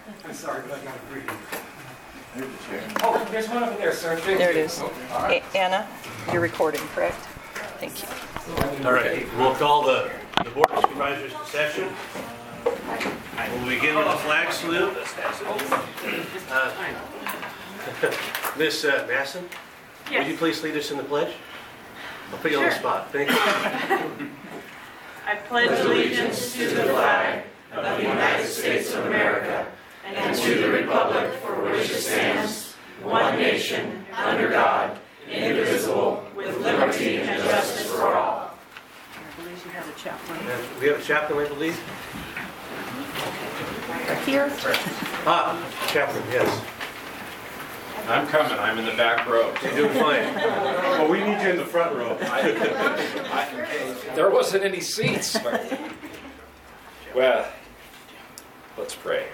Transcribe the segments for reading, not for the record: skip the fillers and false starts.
I'm sorry, but I got to read. There's a chair. Oh, there's one over there, sir. There it is. All right. Anna, you're recording, correct? Thank you. All right, we'll call the Board of Supervisors to session. We'll begin with the flag salute. Miss Masson, would you please lead us in the pledge? I'll put you on the spot. Thank you. I pledge allegiance to the flag of the United States of America and to the republic for which it stands, one nation, under God, indivisible, with liberty and justice for all. I believe you have a chaplain. We have a chaplain, I believe? Here? Chaplain, yes. I'm coming. I'm in the back row. You're doing fine. Well, we need you in the front row. There wasn't any seats. Well, let's pray.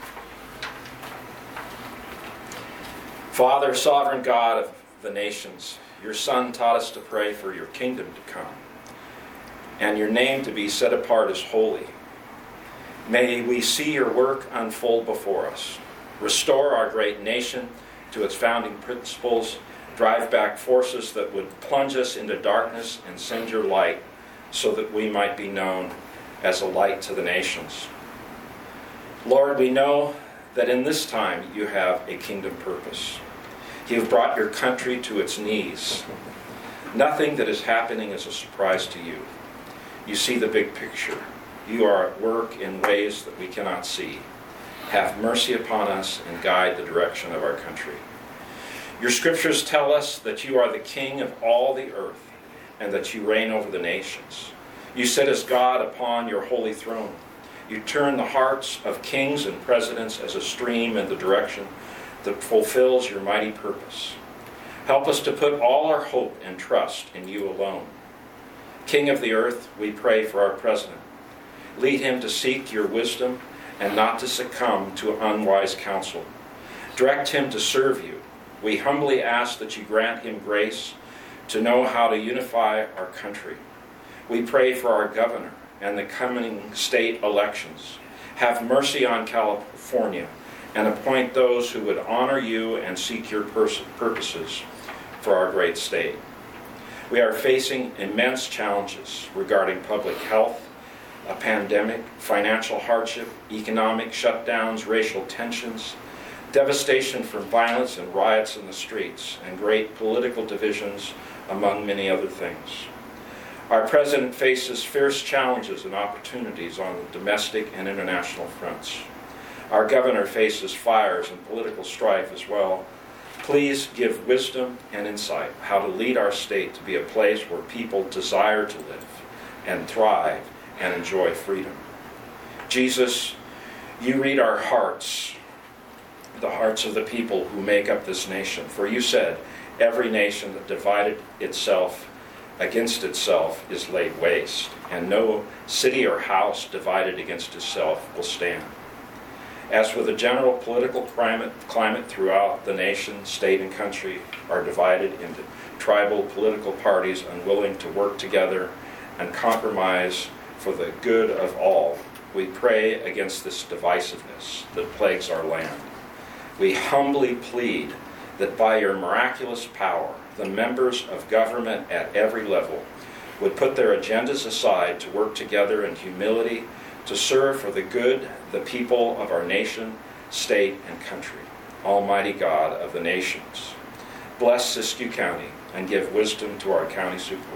Father, sovereign God of the nations, your Son taught us to pray for your kingdom to come and your name to be set apart as holy. May we see your work unfold before us. Restore our great nation to its founding principles, drive back forces that would plunge us into darkness, and send your light so that we might be known as a light to the nations. Lord, we know that in this time you have a kingdom purpose. You've brought your country to its knees. Nothing that is happening is a surprise to you. You see the big picture. You are at work in ways that we cannot see. Have mercy upon us and guide the direction of our country. Your scriptures tell us that you are the king of all the earth and that you reign over the nations. You sit as God upon your holy throne. You turn the hearts of kings and presidents as a stream in the direction that fulfills your mighty purpose. Help us to put all our hope and trust in you alone. King of the earth, we pray for our president. Lead him to seek your wisdom and not to succumb to unwise counsel. Direct him to serve you. We humbly ask that you grant him grace to know how to unify our country. We pray for our governor and the coming state elections. Have mercy on California and appoint those who would honor you and seek your purposes for our great state. We are facing immense challenges regarding public health, a pandemic, financial hardship, economic shutdowns, racial tensions, devastation from violence and riots in the streets, and great political divisions, among many other things. Our president faces fierce challenges and opportunities on the domestic and international fronts. Our governor faces fires and political strife as well. Please give wisdom and insight how to lead our state to be a place where people desire to live and thrive and enjoy freedom. Jesus, you read our hearts, the hearts of the people who make up this nation. For you said, every nation that divided itself against itself is laid waste, and no city or house divided against itself will stand. As for the general political climate throughout the nation, state, and country are divided into tribal political parties unwilling to work together and compromise for the good of all, we pray against this divisiveness that plagues our land. We humbly plead that by your miraculous power, the members of government at every level would put their agendas aside to work together in humility to serve for the good the people of our nation, state, and country. Almighty God of the nations, bless Siskiyou County and give wisdom to our county supervisors.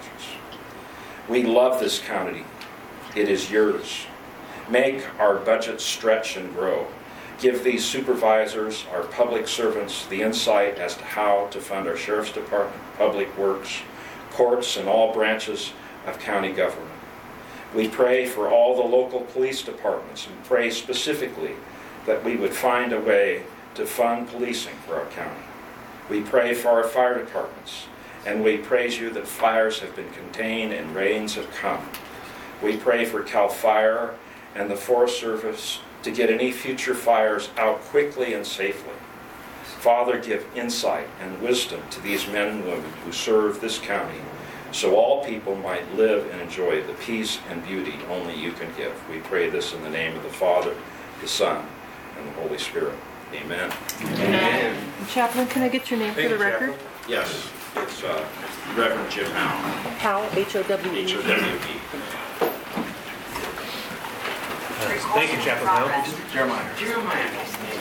We love this county. It is yours. Make our budget stretch and grow. Give these supervisors, our public servants, the insight as to how to fund our Sheriff's Department, Public Works, courts, and all branches of county government. We pray for all the local police departments and pray specifically that we would find a way to fund policing for our county. We pray for our fire departments, and we praise you that fires have been contained and rains have come. We pray for CAL FIRE and the Forest Service to get any future fires out quickly and safely. Father, give insight and wisdom to these men and women who serve this county so all people might live and enjoy the peace and beauty only you can give. We pray this in the name of the Father, the Son, and and the Holy Spirit. Amen. Amen. Chaplain, can I get your name for Thank the you, record? Chaplain. Yes, it's Reverend Jim Howe, Howell, H-O-W-E. H-O-W-E. Thank you, Chaplain Howe. Jeremiah.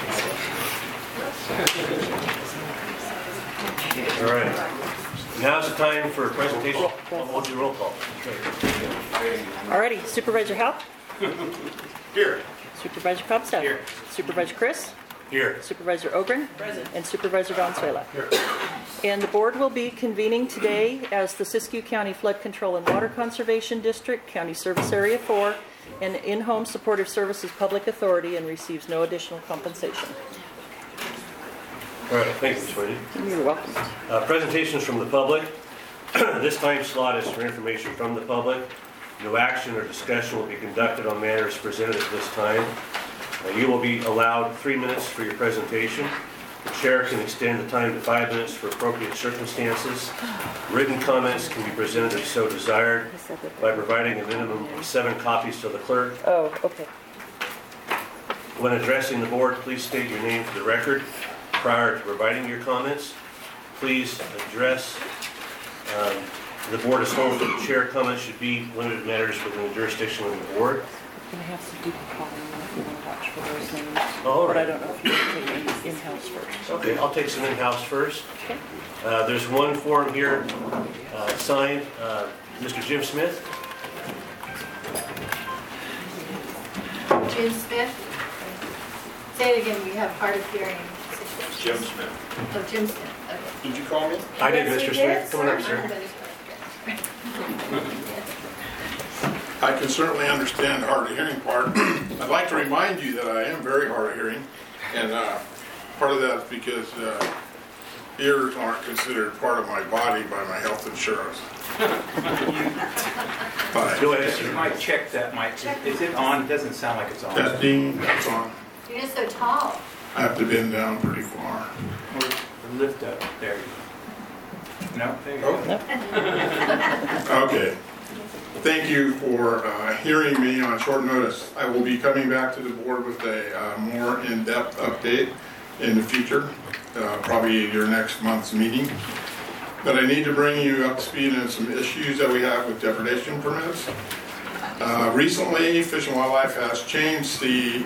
All right. Now's the time for a presentation. We'll do roll call. Alrighty, Supervisor Howell, Here. Supervisor Comstock. Here. Supervisor Chris, Here. Supervisor Ogren, and Supervisor Valenzuela. And the board will be convening today as the Siskiyou County Flood Control and Water Conservation District, County Service Area 4, an in-home supportive services public authority, and receives no additional compensation. All right. Thank you, Ms. Whitty. You're welcome. Presentations from the public. This time slot is for information from the public. No action or discussion will be conducted on matters presented at this time. You will be allowed 3 minutes for your presentation. The chair can extend the time to 5 minutes for appropriate circumstances. Written comments can be presented if so desired by providing a minimum of 7 copies to the clerk. Oh, okay. When addressing the board, please state your name for the record prior to providing your comments. Please address the board as whole. The chair comments should be limited matters within the jurisdiction of the board. I'm going to have some people calling if you want to watch for those names. All But I right. don't know if you want to take any in-house first. Okay, I'll take some in-house first. Okay. There's one form here signed, Mr. Jim Smith. Jim Smith. Say it again, we have hard of hearing. Jim Smith. Oh, Jim Smith, okay. Did you call me? I did, Yes, Mr. you Smith. did, Come on up, sir. I can certainly understand the hard of hearing part. I'd like to remind you that I am very hard of hearing, and part of that is because ears aren't considered part of my body by my health insurance. Go ahead, You sir. might check that mic. Is it on? Doesn't sound like it's on. Testing, that's on. You're just so tall. I have to bend down pretty far. Or lift up. There you go. No, there you go. Okay. Thank you for hearing me on short notice. I will be coming back to the board with a more in-depth update in the future, probably your next month's meeting. But I need to bring you up to speed on some issues that we have with depredation permits. Recently, Fish and Wildlife has changed the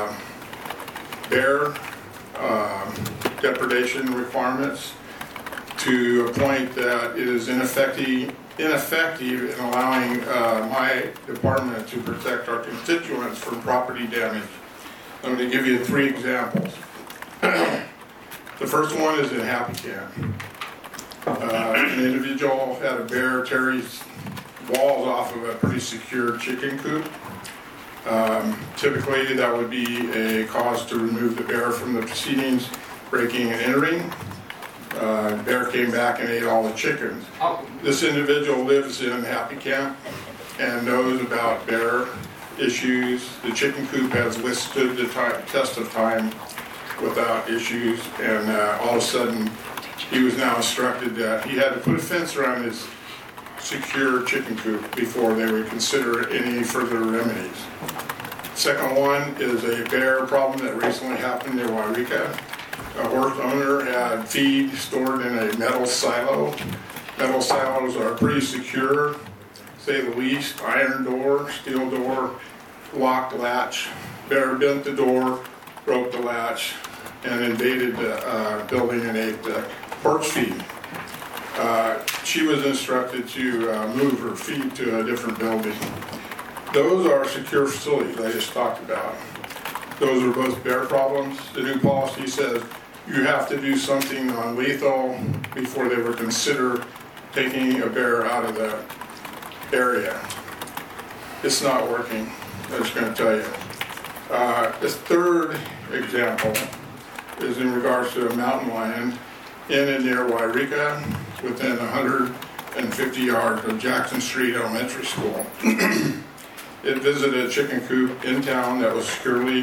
bear depredation requirements to a point that it is ineffective in allowing my department to protect our constituents from property damage. I'm going to give you 3 examples. The first one is in Happy Camp. An individual had a bear tear his walls off of a pretty secure chicken coop. Typically, that would be a cause to remove the bear from the proceedings, breaking and entering. Bear came back and ate all the chickens. This individual lives in Happy Camp and knows about bear issues. The chicken coop has withstood the test of time without issues, and all of a sudden he was now instructed that he had to put a fence around his secure chicken coop before they would consider any further remedies. Second one is a bear problem that recently happened near Wairika. A horse owner had feed stored in a metal silo. Metal silos are pretty secure, to say the least. Iron door, steel door, locked latch. Bear bent the door, broke the latch, and invaded the building and ate the horse feed. She was instructed to move her feed to a different building. Those are secure facilities I just talked about. Those are both bear problems. The new policy says you have to do something non-lethal before they would consider taking a bear out of the area. It's not working, I'm just going to tell you. This third example is in regards to a mountain lion in and near Wairika, within 150 yards of Jackson Street Elementary School. It visited a chicken coop in town that was securely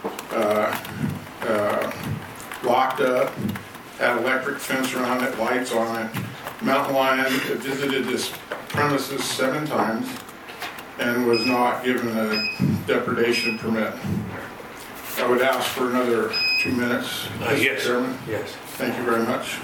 locked up, had electric fence around it, lights on it. Mountain lion visited this premises 7 times and was not given a depredation permit. That would ask for another 2 minutes, Mr. Yes. Chairman. Yes. Thank you very much.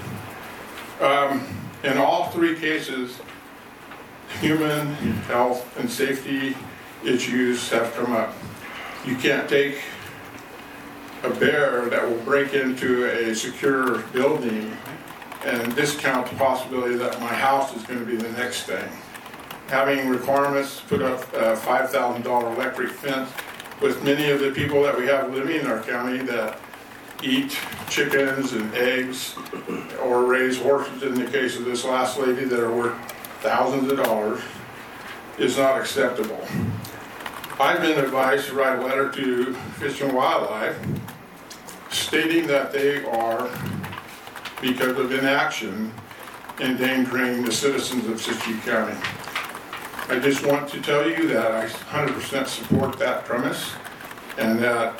In all three cases, human health and safety issues have come up. You can't take a bear that will break into a secure building and discount the possibility that my house is going to be the next thing. Having requirements to put up a $5,000 electric fence with many of the people that we have living in our county that eat chickens and eggs or raise horses, in the case of this last lady, that are worth thousands of dollars, is not acceptable. I've been advised to write a letter to Fish and Wildlife stating that they are, because of inaction, endangering the citizens of Siskiyou County. I just want to tell you that I 100% support that premise and that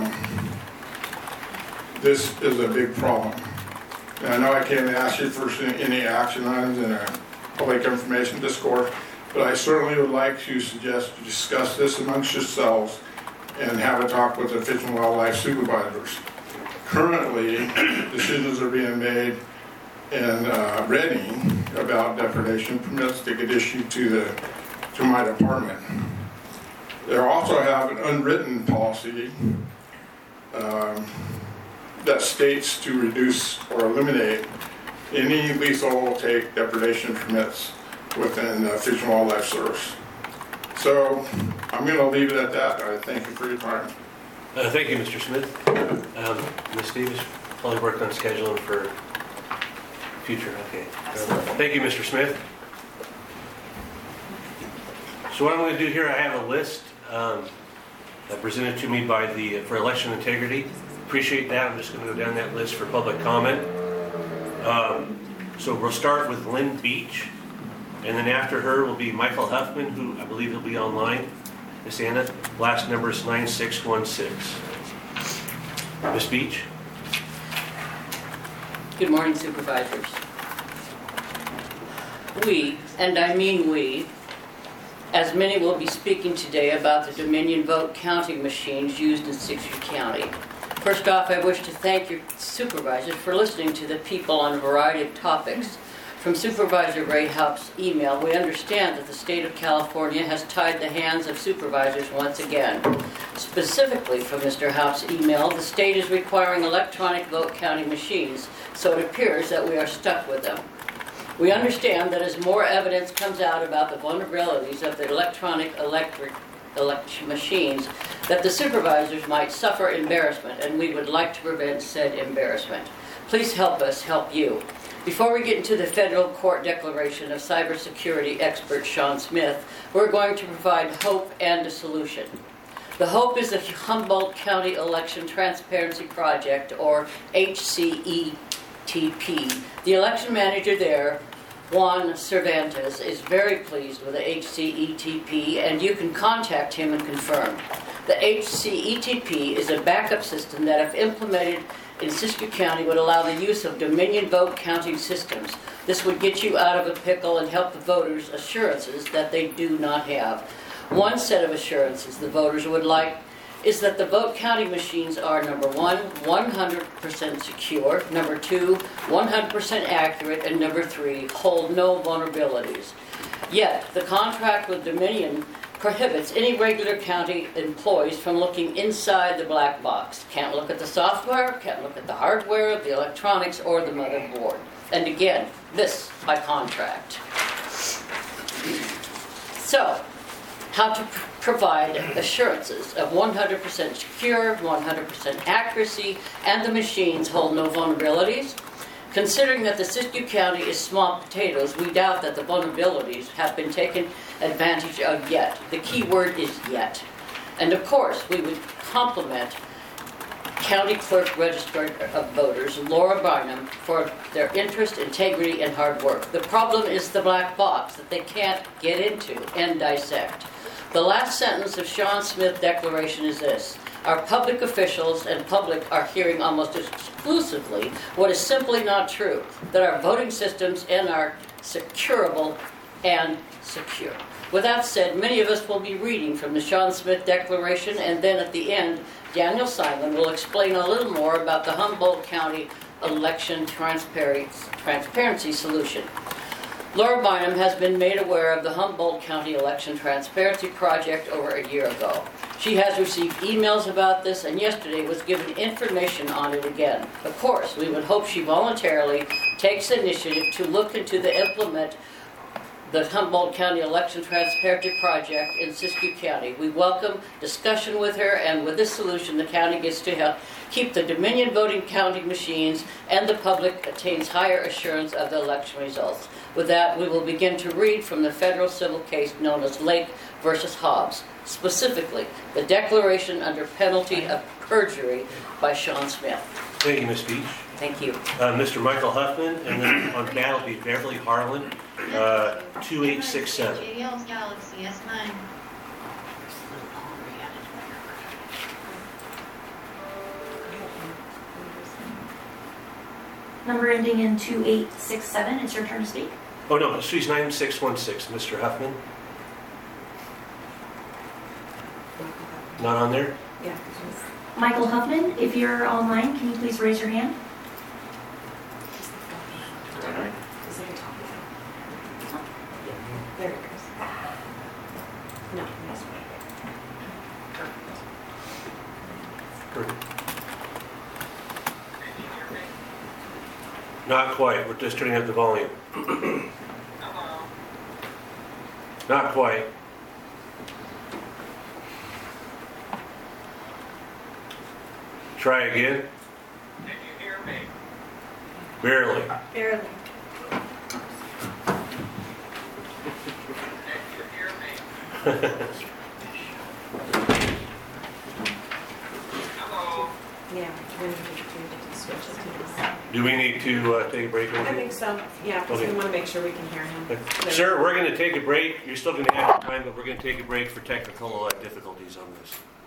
this is a big problem. And I know I can't ask you for any action items in a public information discourse, but I certainly would like to suggest to discuss this amongst yourselves and have a talk with the Fish and Wildlife supervisors. Currently, decisions are being made in Reading about depredation permits to get issued to my department. They also have an unwritten policy that states to reduce or eliminate any lethal take depredation permits within Fish and Wildlife Service. So I'm going to leave it at that. I thank you for your time. Thank you, Mr. Smith. Ms. Davis, probably worked on scheduling for future. Okay. Thank you, Mr. Smith. So what I'm going to do here, I have a list presented to me by for election integrity. Appreciate that. I'm just going to go down that list for public comment. So we'll start with Lynn Beach, and then after her will be Michael Huffman, who I believe will be online. Miss Anna, last number is 9616. Miss Beach. Good morning, supervisors. We, and I mean we, as many will be speaking today about the Dominion vote counting machines used in Siskiyou County. First off, I wish to thank your supervisors for listening to the people on a variety of topics. From Supervisor Rahaupt's email, we understand that the state of California has tied the hands of supervisors once again. Specifically from Mr. Haupt's email, the state is requiring electronic vote counting machines, so it appears that we are stuck with them. We understand that as more evidence comes out about the vulnerabilities of the electronic election machines, that the supervisors might suffer embarrassment, and we would like to prevent said embarrassment. Please help us help you. Before we get into the federal court declaration of cybersecurity expert Sean Smith, we're going to provide hope and a solution. The hope is the Humboldt County Election Transparency Project, or HCETP. The election manager there, Juan Cervantes, is very pleased with the HCETP, and you can contact him and confirm. The HCETP is a backup system that, if implemented in Siskiyou County, would allow the use of Dominion vote counting systems. This would get you out of a pickle and help the voters assurances that they do not have. One set of assurances the voters would like is that the vote counting machines are, number one, 100% secure, number two, 100% accurate, and number three, hold no vulnerabilities. Yet, the contract with Dominion prohibits any regular county employees from looking inside the black box. Can't look at the software, can't look at the hardware, the electronics, or the motherboard. And again, this by contract. So, how to provide assurances of 100% secure, 100% accuracy, and the machines hold no vulnerabilities. Considering that the Siskiyou County is small potatoes, we doubt that the vulnerabilities have been taken advantage of yet. The key word is yet. And of course, we would compliment County Clerk Register of Voters, Laura Barnum, for their interest, integrity, and hard work. The problem is the black box that they can't get into and dissect. The last sentence of Sean Smith's declaration is this: our public officials and public are hearing almost exclusively what is simply not true, that our voting systems are securable and secure. With that said, many of us will be reading from the Sean Smith Declaration and then at the end Daniel Simon, will explain a little more about the Humboldt County Election Transparency Solution. Laura Bynum has been made aware of the Humboldt County Election Transparency Project over a year ago. She has received emails about this and yesterday was given information on it again. Of course, we would hope she voluntarily takes the initiative to look into implement the Humboldt County Election Transparency Project in Siskiyou County. We welcome discussion with her, and with this solution, the county gets to help keep the Dominion voting counting machines and the public attains higher assurance of the election results. With that, we will begin to read from the federal civil case known as Lake versus Hobbs, specifically the declaration under penalty of perjury by Sean Smith. Thank you, Ms. Beach. Thank you. Mr. Michael Huffman, and then on bat will be Beverly Harlan, 2867. JDL's Galaxy S9. Number ending in 2867. It's your turn to speak. Oh no, she's 9616. Mr. Huffman. Not on there? Yeah. Michael Huffman, if you're online, can you please raise your hand? There it goes. No, that's Not quite. We're just turning up the volume. Not quite. Try again. Can you hear me? Barely. barely. Can you hear me? Hello? Yeah, we need to switch it to this. Do we need to take a break? I think so, yeah, because Okay. we want to make sure we can hear him. Sir, we're going to take a break. You're still going to have time, but we're going to take a break for technical difficulties on this.